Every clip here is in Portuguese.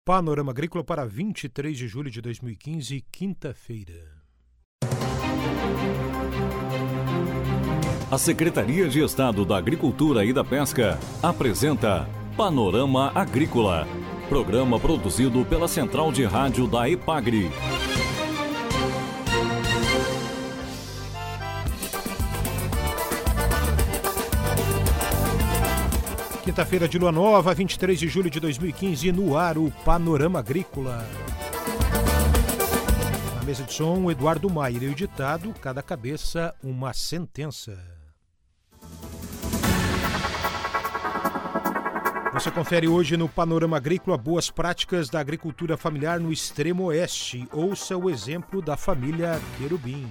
Panorama Agrícola para 23 de julho de 2015, quinta-feira. A Secretaria de Estado da Agricultura e da Pesca apresenta Panorama Agrícola, programa produzido pela Central de Rádio da EPAGRE. Quinta-feira de lua nova, 23 de julho de 2015, no ar o Panorama Agrícola. Na mesa de som, Eduardo Maier e o ditado, cada cabeça uma sentença. Você confere hoje no Panorama Agrícola boas práticas da agricultura familiar no extremo oeste. Ouça o exemplo da família Querubim.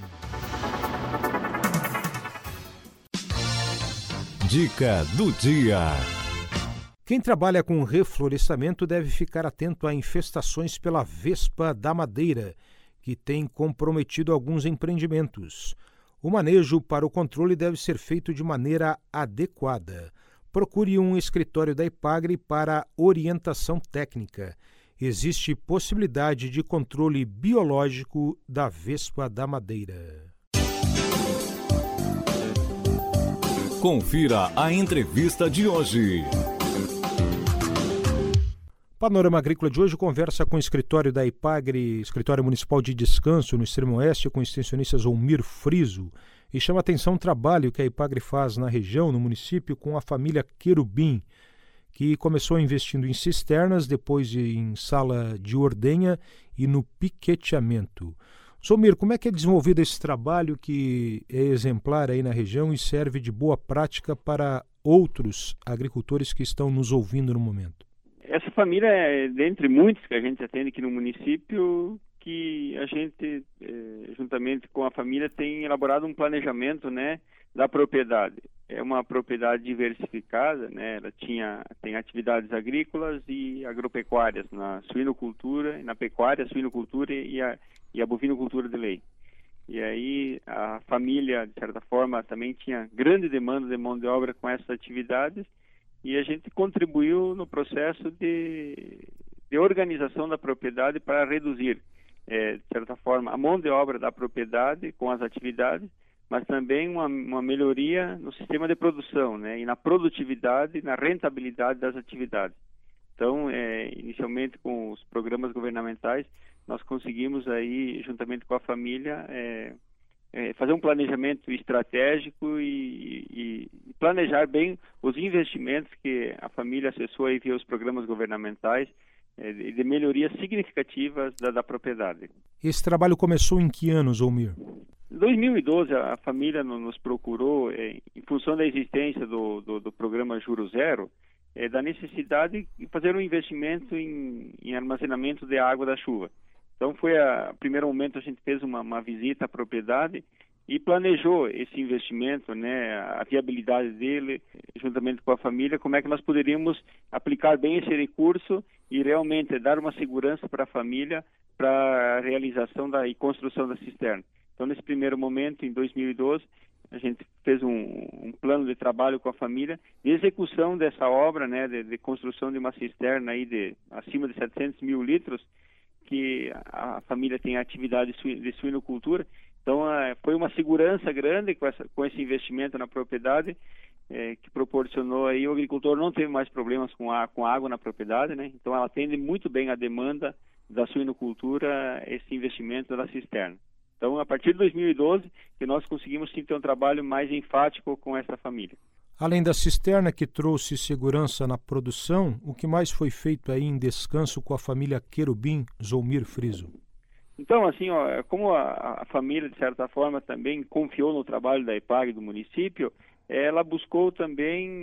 Dica do dia. Quem trabalha com reflorestamento deve ficar atento a infestações pela vespa da madeira, que tem comprometido alguns empreendimentos. O manejo para o controle deve ser feito de maneira adequada. Procure um escritório da EPAGRE para orientação técnica. Existe possibilidade de controle biológico da vespa da madeira. Confira a entrevista de hoje. Panorama Agrícola de hoje conversa com o escritório da EPAGRE, Escritório Municipal de Descanso no Extremo Oeste, com o extensionista Zolmir Friso, e chama a atenção o trabalho que a EPAGRE faz na região, no município, com a família Querubim, que começou investindo em cisternas, depois em sala de ordenha e no piqueteamento. Zolmir, como é que é desenvolvido esse trabalho que é exemplar aí na região e serve de boa prática para outros agricultores que estão nos ouvindo no momento? Essa família é dentre muitos que a gente atende aqui no município, que a gente, juntamente com a família, tem elaborado um planejamento, né, da propriedade. É uma propriedade diversificada, né, ela tem atividades agrícolas e agropecuárias na suinocultura, na pecuária, suinocultura e a bovinocultura de leite. E aí a família, de certa forma, também tinha grande demanda de mão de obra com essas atividades, e a gente contribuiu no processo de organização da propriedade para reduzir, de certa forma, a mão de obra da propriedade com as atividades, mas também uma melhoria no sistema de produção, né, e na produtividade, na rentabilidade das atividades. Então, inicialmente com os programas governamentais, nós conseguimos aí, juntamente com a família, fazer um planejamento estratégico e planejar bem os investimentos que a família acessou aí via os programas governamentais de melhorias significativas da propriedade. Esse trabalho começou em que ano, Zolmir? Em 2012, a família nos procurou, em função da existência do programa Juro Zero, da necessidade de fazer um investimento em armazenamento de água da chuva. Então, primeiro momento, a gente fez uma visita à propriedade e planejou esse investimento, né, a viabilidade dele, juntamente com a família, como é que nós poderíamos aplicar bem esse recurso e realmente dar uma segurança para a família para a realização e construção da cisterna. Então, nesse primeiro momento, em 2012, a gente fez um plano de trabalho com a família de execução dessa obra, né, de construção de uma cisterna aí acima de 700 mil litros, que a família tem atividade de suinocultura. Então, foi uma segurança grande com esse investimento na propriedade, que proporcionou aí o agricultor não teve mais problemas com água na propriedade, né? Então, ela atende muito bem a demanda da suinocultura, esse investimento da cisterna. Então, a partir de 2012, que nós conseguimos sim ter um trabalho mais enfático com essa família. Além da cisterna que trouxe segurança na produção, o que mais foi feito aí em descanso com a família Querubim, Zolmir Friso? Então, assim, como a família, de certa forma, também confiou no trabalho da EPAGRE do município, ela buscou também,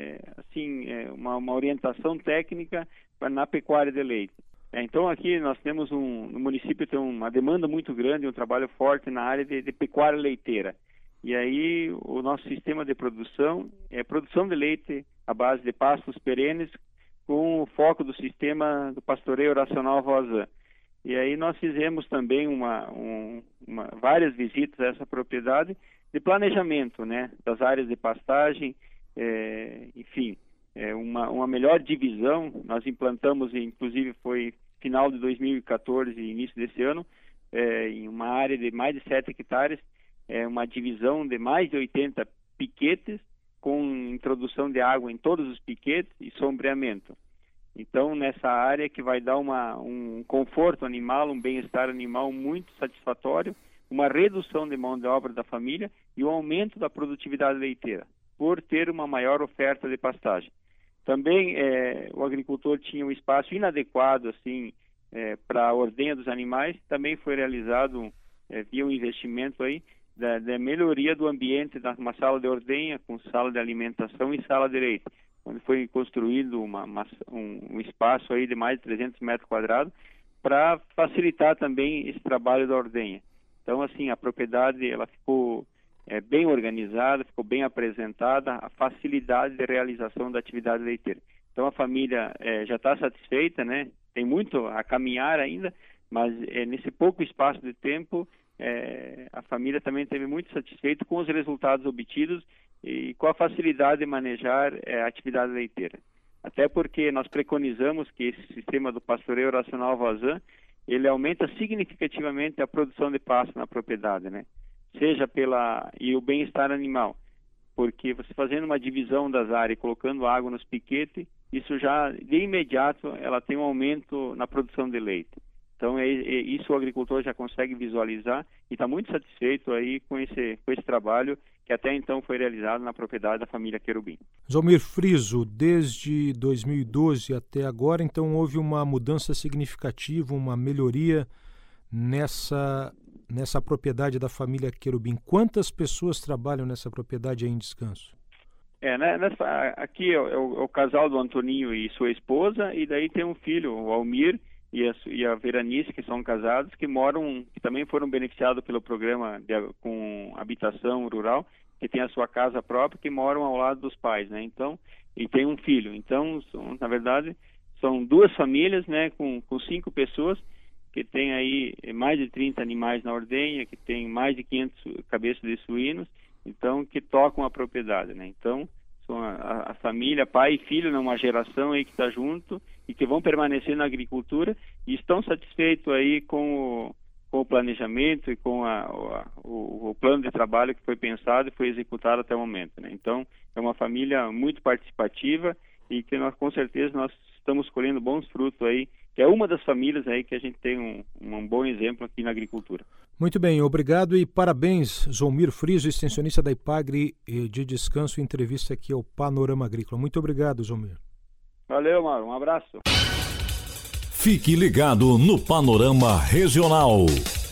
uma orientação técnica na pecuária de leite. Então, aqui nós temos no município tem uma demanda muito grande, um trabalho forte na área de pecuária leiteira. E aí o nosso sistema de produção é produção de leite à base de pastos perenes com o foco do sistema do pastoreio racional Voisin. E aí nós fizemos também várias visitas a essa propriedade de planejamento, né, das áreas de pastagem, enfim, uma melhor divisão. Nós implantamos, inclusive foi final de 2014 e início desse ano, em uma área de mais de 7 hectares, uma divisão de mais de 80 piquetes, com introdução de água em todos os piquetes e sombreamento. Então, nessa área que vai dar um conforto animal, um bem-estar animal muito satisfatório, uma redução de mão de obra da família e um aumento da produtividade leiteira, por ter uma maior oferta de pastagem. Também o agricultor tinha um espaço inadequado assim, para a ordenha dos animais. Também foi realizado via um investimento aí da melhoria do ambiente, uma sala de ordenha com sala de alimentação e sala de leite, onde foi construído um espaço aí de mais de 300 metros quadrados para facilitar também esse trabalho da ordenha. Então, assim, a propriedade ela ficou bem organizada, ficou bem apresentada, a facilidade de realização da atividade leiteira. Então, a família já está satisfeita, né? Tem muito a caminhar ainda, mas nesse pouco espaço de tempo, a família também esteve muito satisfeita com os resultados obtidos e com a facilidade de manejar a atividade leiteira. Até porque nós preconizamos que esse sistema do pastoreio racional vazan, ele aumenta significativamente a produção de pasto na propriedade, né? E o bem-estar animal, porque você fazendo uma divisão das áreas e colocando água nos piquetes, isso já, de imediato, ela tem um aumento na produção de leite. Então, isso o agricultor já consegue visualizar e está muito satisfeito aí com esse trabalho que até então foi realizado na propriedade da família Querubim. Zalmir Friso, desde 2012 até agora, então houve uma mudança significativa, uma melhoria nessa propriedade da família Querubim. Quantas pessoas trabalham nessa propriedade aí em Descanso? Aqui é o casal do Antoninho e sua esposa, e daí tem um filho, o Almir, e a Veranice, que são casados, que também foram beneficiados pelo programa com habitação rural, que tem a sua casa própria, que moram ao lado dos pais, né? Então, e tem um filho. Então, na verdade, são 2 famílias, né, com 5 pessoas, que tem aí mais de 30 animais na ordenha, que tem mais de 500 cabeças de suínos, então, que tocam a propriedade, né? Então, são a família, pai e filho, numa geração aí que está junto e que vão permanecer na agricultura e estão satisfeitos aí com o planejamento e com o plano de trabalho que foi pensado e foi executado até o momento, né? Então, é uma família muito participativa e que com certeza nós estamos colhendo bons frutos aí, que é uma das famílias aí que a gente tem um bom exemplo aqui na agricultura. Muito bem, obrigado e parabéns, Zalmir Friso, extensionista da IPAGRE de Descanso, em entrevista aqui ao Panorama Agrícola. Muito obrigado, Zalmir. Valeu, Mauro, um abraço. Fique ligado no Panorama Regional.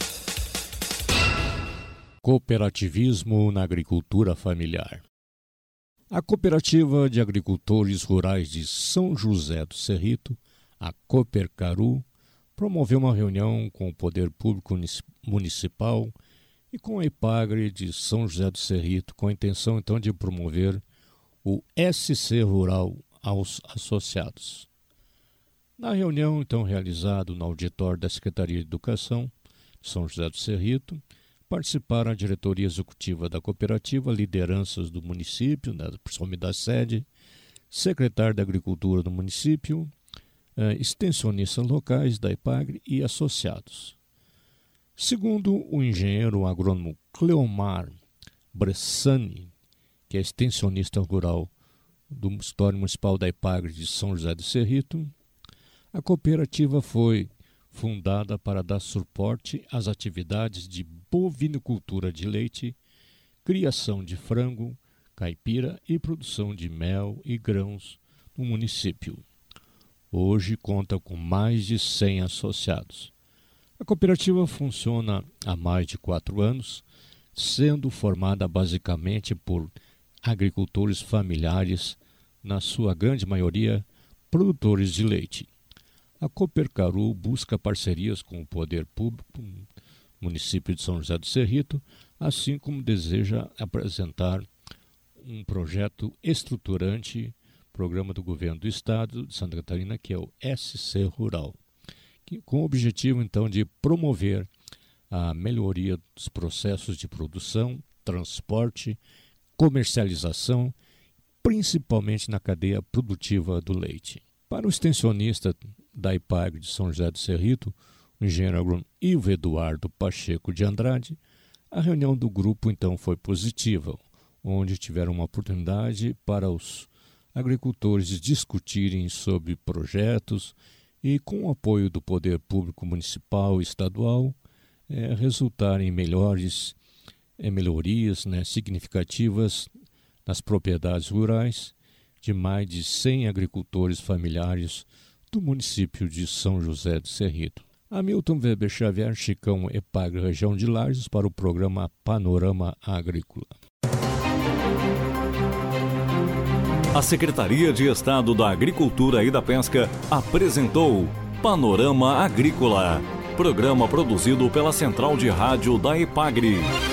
Cooperativismo na agricultura familiar. A Cooperativa de Agricultores Rurais de São José do Cerrito, a Coopercaru, promoveu uma reunião com o Poder Público Municipal e com a IPAGRE de São José do Cerrito, com a intenção, então, de promover o SC Rural aos associados. Na reunião, então, realizada no auditório da Secretaria de Educação de São José do Cerrito, participaram a diretoria executiva da cooperativa, lideranças do município, principalmente da sede, secretário da Agricultura do município, extensionistas locais da IPAGRE e associados. Segundo o engenheiro agrônomo Cleomar Bressani, que é extensionista rural do Escritório Municipal da IPAGRE de São José do Cerrito, a cooperativa foi fundada para dar suporte às atividades de bovinocultura de leite, criação de frango, caipira e produção de mel e grãos no município. Hoje conta com mais de 100 associados. A cooperativa funciona há mais de 4 anos, sendo formada basicamente por agricultores familiares, na sua grande maioria produtores de leite. A Coopercaru busca parcerias com o Poder Público, município de São José do Cerrito, assim como deseja apresentar um projeto estruturante, programa do Governo do Estado de Santa Catarina, que é o SC Rural, com o objetivo, então, de promover a melhoria dos processos de produção, transporte, comercialização principalmente na cadeia produtiva do leite. Para o extensionista da IPAGRE de São José do Cerrito, o engenheiro agrônomo Ivo Eduardo Pacheco de Andrade, a reunião do grupo então foi positiva, onde tiveram uma oportunidade para os agricultores discutirem sobre projetos e, com o apoio do poder público municipal e estadual, resultar em melhorias significativas nas propriedades rurais de mais de 100 agricultores familiares do município de São José do Cerrito. Hamilton Weber Xavier, Chicão, EPAGRE, região de Lages, para o programa Panorama Agrícola. A Secretaria de Estado da Agricultura e da Pesca apresentou Panorama Agrícola, programa produzido pela Central de Rádio da EPAGRE.